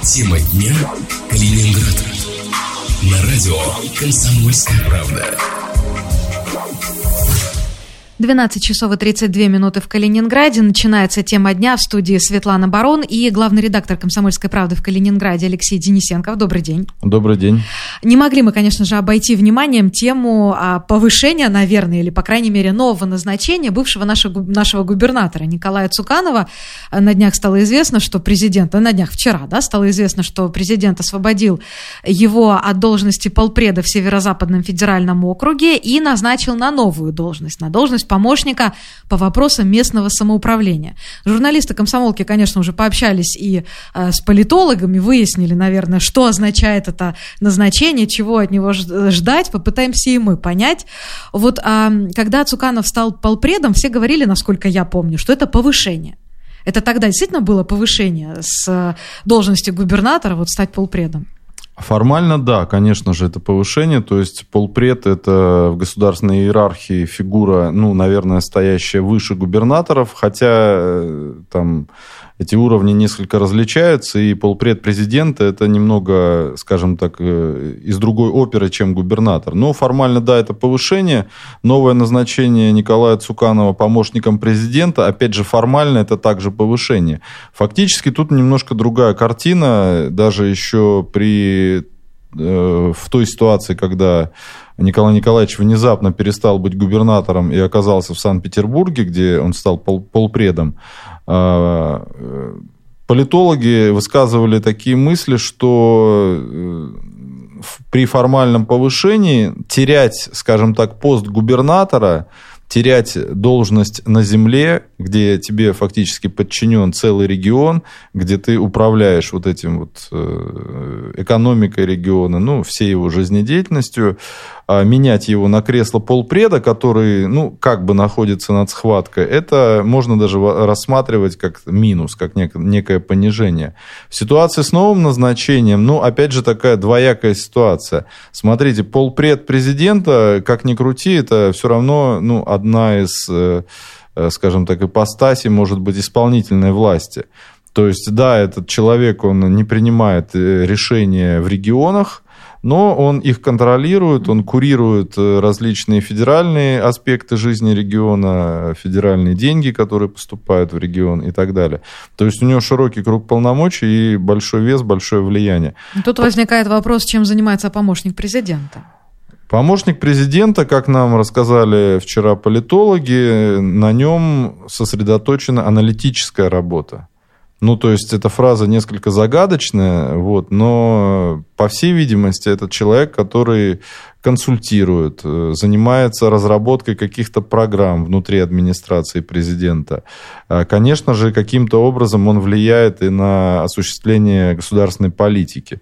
Тема дня Калининград. На радио «Комсомольская правда». 12 часов и 32 минуты в Калининграде. Начинается тема дня в студии Светлана Барон и главный редактор «Комсомольской правды» в Калининграде Алексей Денисенков. Добрый день. Добрый день. Не могли мы, конечно же, обойти вниманием тему повышения, наверное, или, по крайней мере, нового назначения бывшего нашего губернатора Николая Цуканова. На днях стало известно, что вчера стало известно, что президент освободил его от должности полпреда в Северо-Западном федеральном округе и назначил на новую должность, на должность помощника по вопросам местного самоуправления. Журналисты «Комсомолки», конечно, уже пообщались и с политологами, выяснили, наверное, что означает это назначение, чего от него ждать, попытаемся и мы понять. Вот когда Цуканов стал полпредом, все говорили, насколько я помню, что это повышение. Это тогда действительно было повышение с должности губернатора, стать полпредом? Формально, да, конечно же, это повышение, то есть полпред – это в государственной иерархии фигура, наверное, стоящая выше губернаторов, хотя там эти уровни несколько различаются, и полпред президента – это немного, скажем так, из другой оперы, чем губернатор. Но формально, да, это повышение. Новое назначение Николая Цуканова помощником президента, опять же, формально это также повышение. Фактически тут немножко другая картина, даже еще в той ситуации, когда Николай Николаевич внезапно перестал быть губернатором и оказался в Санкт-Петербурге, где он стал полпредом, политологи высказывали такие мысли, что при формальном повышении терять, скажем так, пост губернатора, терять должность на земле, где тебе фактически подчинен целый регион, где ты управляешь этим экономикой региона, всей его жизнедеятельностью, менять его на кресло полпреда, который, как бы находится над схваткой, это можно даже рассматривать как минус, как некое понижение. В ситуации с новым назначением, опять же, такая двоякая ситуация. Смотрите, полпред президента, как ни крути, это все равно, одна из, скажем так, ипостасей, может быть, исполнительной власти. То есть, да, этот человек, он не принимает решения в регионах, но он их контролирует, он курирует различные федеральные аспекты жизни региона, федеральные деньги, которые поступают в регион и так далее. То есть у него широкий круг полномочий и большой вес, большое влияние. Тут возникает вопрос, чем занимается помощник президента. Помощник президента, как нам рассказали вчера политологи, на нем сосредоточена аналитическая работа. То есть, эта фраза несколько загадочная, но, по всей видимости, это человек, который консультирует, занимается разработкой каких-то программ внутри администрации президента. Конечно же, каким-то образом он влияет и на осуществление государственной политики.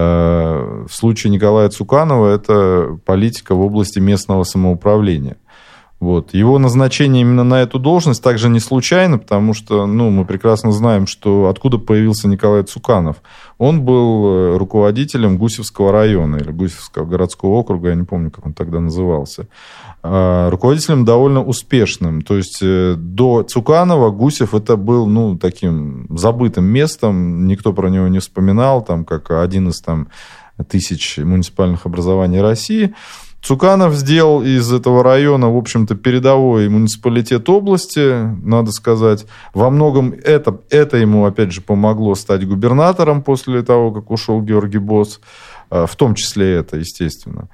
В случае Николая Цуканова это политика в области местного самоуправления. Его назначение именно на эту должность также не случайно, потому что мы прекрасно знаем, что откуда появился Николай Цуканов. Он был руководителем Гусевского района или Гусевского городского округа, я не помню, как он тогда назывался. Руководителем довольно успешным. То есть до Цуканова Гусев это был таким забытым местом, никто про него не вспоминал, как один из тысяч муниципальных образований России. Цуканов сделал из этого района, в общем-то, передовой муниципалитет области, надо сказать. Во многом это ему, опять же, помогло стать губернатором после того, как ушел Георгий Босс. В том числе это, естественно.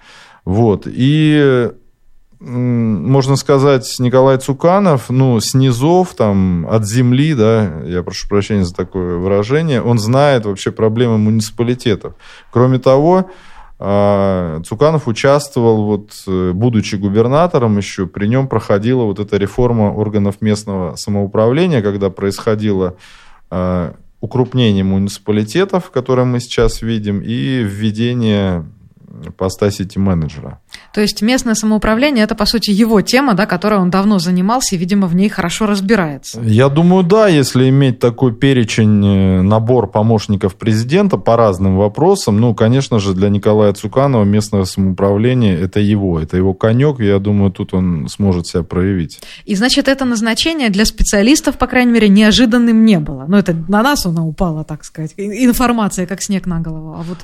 И, можно сказать, Николай Цуканов, с низов, от земли, я прошу прощения за такое выражение, он знает вообще проблемы муниципалитетов. Кроме того, Цуканов участвовал, будучи губернатором еще, при нем проходила эта реформа органов местного самоуправления, когда происходило укрупнение муниципалитетов, которые мы сейчас видим, и введение поста сити-менеджера. То есть местное самоуправление – это, по сути, его тема, да, которой он давно занимался и, видимо, в ней хорошо разбирается. Я думаю, да, если иметь такой перечень, набор помощников президента по разным вопросам, ну, конечно же, для Николая Цуканова местное самоуправление – это его конек, и я думаю, тут он сможет себя проявить. И, значит, это назначение для специалистов, по крайней мере, неожиданным не было. Ну, это на нас она упала, так сказать, информация, как снег на голову. А вот...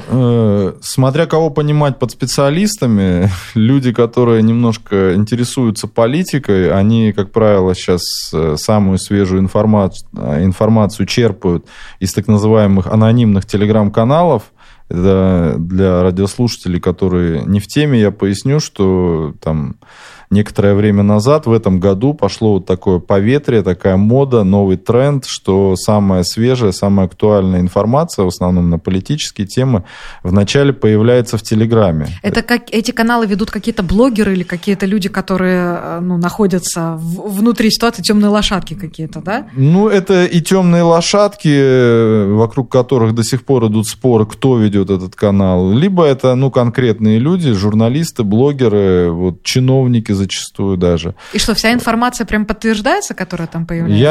Ну, смотря кого понимать под специалистами, люди, которые немножко интересуются политикой, они, как правило, сейчас самую свежую информацию черпают из так называемых анонимных телеграм-каналов. Это для радиослушателей, которые не в теме, я поясню, что там некоторое время назад, в этом году, пошло вот такое поветрие, такая мода, новый тренд, что самая свежая, самая актуальная информация, в основном на политические темы, вначале появляется в Телеграме. Это как эти каналы ведут какие-то блогеры или какие-то люди, которые находятся внутри ситуации, темные лошадки какие-то, да? Ну, это и темные лошадки, вокруг которых до сих пор идут споры, кто ведет этот канал. Либо это, конкретные люди, журналисты, блогеры, вот, чиновники зачастую даже. И что, вся информация прям подтверждается, которая там появляется?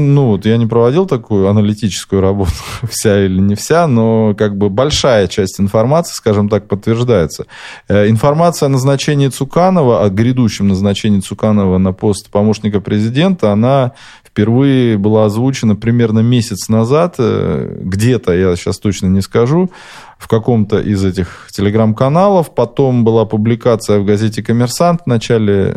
Я не проводил такую аналитическую работу, вся или не вся, но как бы большая часть информации, скажем так, подтверждается. Информация о назначении Цуканова, о грядущем назначении Цуканова на пост помощника президента, она впервые была озвучена примерно месяц назад, где-то, я сейчас точно не скажу, в каком-то из этих телеграм-каналов. Потом была публикация в газете «Коммерсант» в начале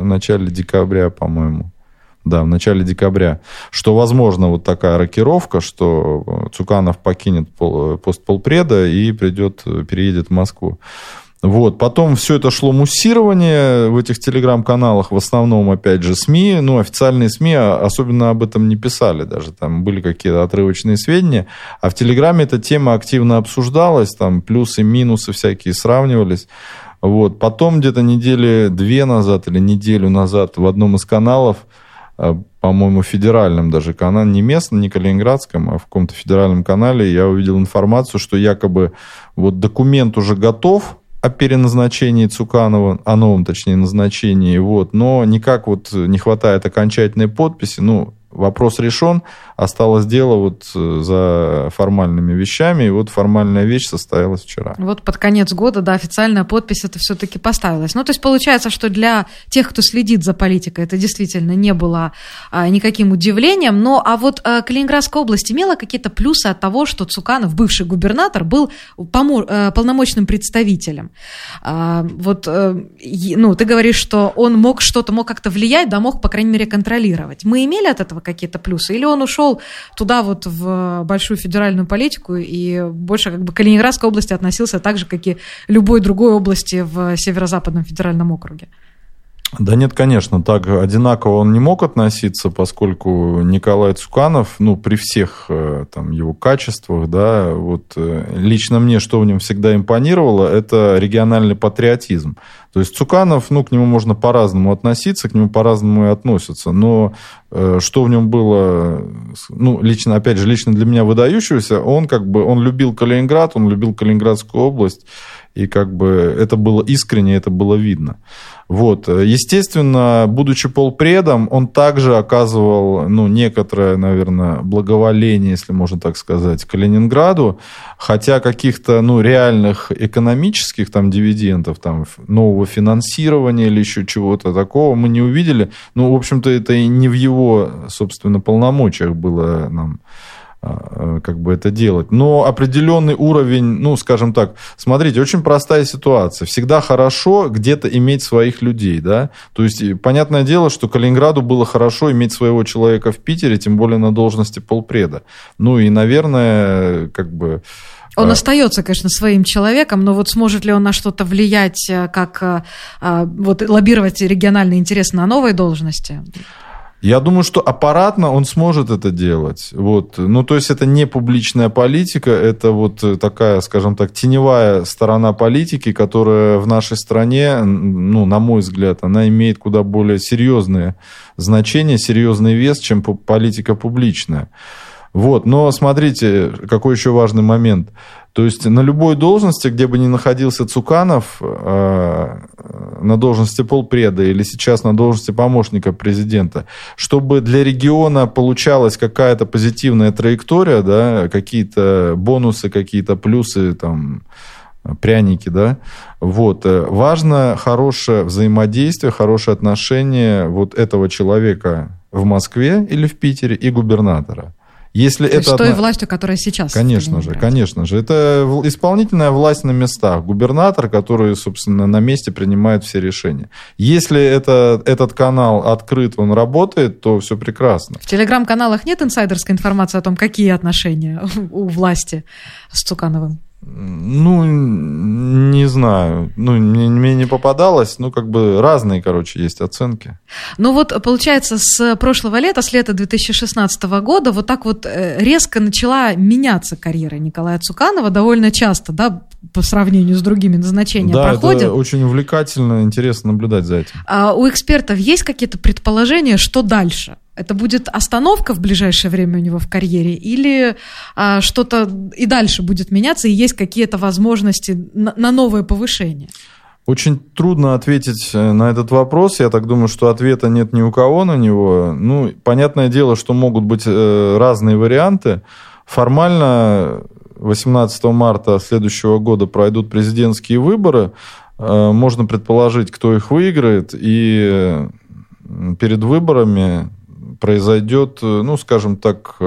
декабря, по-моему. Да, в начале декабря. Что, возможно, вот такая рокировка, что Цуканов покинет пост полпреда и переедет в Москву. Вот. Потом все это шло муссирование в этих телеграм-каналах, в основном, опять же, СМИ, официальные СМИ особенно об этом не писали даже, там были какие-то отрывочные сведения, а в Телеграме эта тема активно обсуждалась, там плюсы, минусы всякие сравнивались. Вот. Потом где-то недели 2 назад или неделю назад в одном из каналов, по-моему, федеральном даже канале, не местном, не калининградском, а в каком-то федеральном канале, я увидел информацию, что якобы вот документ уже готов о переназначении Цуканова, о новом, точнее, назначении, вот, но никак вот не хватает окончательной подписи, вопрос решен, осталось дело вот за формальными вещами, и вот формальная вещь состоялась вчера. Вот под конец года, да, официальная подпись это все-таки поставилась. То есть получается, что для тех, кто следит за политикой, это действительно не было никаким удивлением, а вот Калининградская область имела какие-то плюсы от того, что Цуканов, бывший губернатор, был полномочным представителем. Ты говоришь, что он мог как-то влиять, да, мог, по крайней мере, контролировать. Мы имели от этого какие-то плюсы? Или он ушел туда вот в большую федеральную политику и больше как бы к Калининградской области относился так же, как и любой другой области в Северо-Западном федеральном округе? Да нет, конечно, так одинаково он не мог относиться, поскольку Николай Цуканов, при всех там его качествах, да, вот лично мне, что в нем всегда импонировало, это региональный патриотизм. То есть Цуканов, к нему можно по-разному относиться, к нему по-разному и относятся, но что в нем было, лично для меня выдающегося, он любил Калининград, он любил Калининградскую область, и это было искренне, это было видно. Вот. Естественно, будучи полпредом, он также оказывал, некоторое, наверное, благоволение, если можно так сказать, Калининграду, хотя каких-то, реальных экономических там дивидендов, там, нового финансирования или еще чего-то такого мы не увидели. В общем-то, это и не в его, собственно, полномочиях было нам это делать. Но определенный уровень, скажем так, смотрите, очень простая ситуация. Всегда хорошо где-то иметь своих людей, да. То есть, понятное дело, что Калининграду было хорошо иметь своего человека в Питере, тем более на должности полпреда. И, наверное, Он остается, конечно, своим человеком, но вот сможет ли он на что-то влиять, как лоббировать региональные интересы на новой должности? Я думаю, что аппаратно он сможет это делать. Вот. То есть, это не публичная политика, это вот такая, скажем так, теневая сторона политики, которая в нашей стране, на мой взгляд, она имеет куда более серьезное значение, серьезный вес, чем политика публичная. Вот. Но смотрите, какой еще важный момент. То есть на любой должности, где бы ни находился Цуканов, на должности полпреда или сейчас на должности помощника президента, чтобы для региона получалась какая-то позитивная траектория, да, какие-то бонусы, какие-то плюсы, там, пряники, да, вот, важно хорошее взаимодействие, хорошее отношение вот этого человека в Москве или в Питере и губернатора. Если то есть с той властью, которая сейчас. Конечно же. Это исполнительная власть на местах. Губернатор, который, собственно, на месте принимает все решения. Если этот канал открыт, он работает, то все прекрасно. В телеграм-каналах нет инсайдерской информации о том, какие отношения у власти с Цукановым? Ну, не знаю. Ну, мне не попадалось. Ну, как бы разные, короче, есть оценки. Ну, вот, получается, с прошлого лета, с лета 2016 года, вот так вот резко начала меняться карьера Николая Цуканова довольно часто, да, по сравнению с другими назначения проходят. Да, это очень увлекательно, интересно наблюдать за этим. А у экспертов есть какие-то предположения, что дальше? Это будет остановка в ближайшее время у него в карьере или что-то и дальше будет меняться, и есть какие-то возможности на новое повышение? Очень трудно ответить на этот вопрос. Я так думаю, что ответа нет ни у кого на него. Ну, понятное дело, что могут быть разные варианты. Формально 18 марта следующего года пройдут президентские выборы. Можно предположить, кто их выиграет. И перед выборами произойдет, ну, скажем так,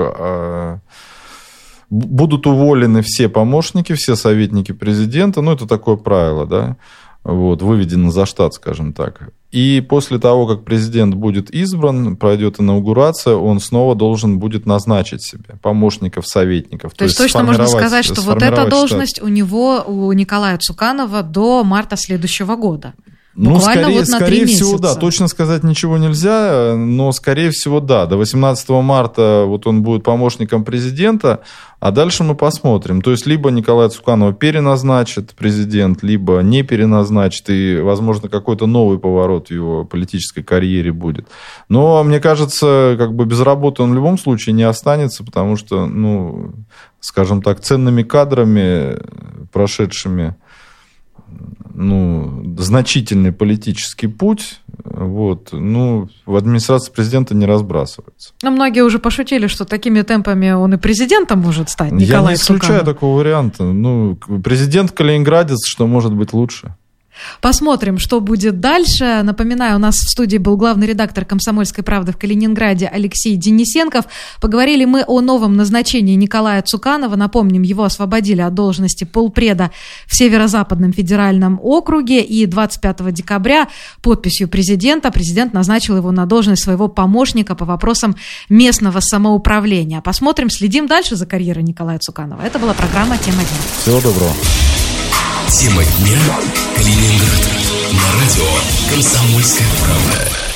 будут уволены все помощники, все советники президента. Ну, это такое правило, да. Вот, выведено за штат, скажем так. И после того, как президент будет избран, пройдет инаугурация, он снова должен будет назначить себе помощников, советников. То есть точно можно сказать, что вот эта должность штат у него, у Николая Цуканова, до марта следующего года. Буквально ну, вот на 3 месяца. Всего, да. Точно сказать ничего нельзя, но, скорее всего, да. До 18 марта вот он будет помощником президента, а дальше мы посмотрим. То есть, либо Николая Цуканова переназначит президент, либо не переназначит, и, возможно, какой-то новый поворот в его политической карьере будет. Но, мне кажется, как бы без работы он в любом случае не останется, потому что, ну, скажем так, ценными кадрами, прошедшими, ну, значительный политический путь, вот, ну, в администрации президента не разбрасывается. Но многие уже пошутили, что такими темпами он и президентом может стать, Николай Цуканов. Я не исключаю такого варианта. Ну, президент калининградец, что может быть лучше? Посмотрим, что будет дальше. Напоминаю, у нас в студии был главный редактор «Комсомольской правды» в Калининграде Алексей Денисенков. Поговорили мы о новом назначении Николая Цуканова. Напомним, его освободили от должности полпреда в Северо-Западном федеральном округе. И 25 декабря подписью президент назначил его на должность своего помощника по вопросам местного самоуправления. Посмотрим, следим дальше за карьерой Николая Цуканова. Это была программа «Тема дня». Всего доброго. Тема дня. Калининград. На радио «Комсомольская правда».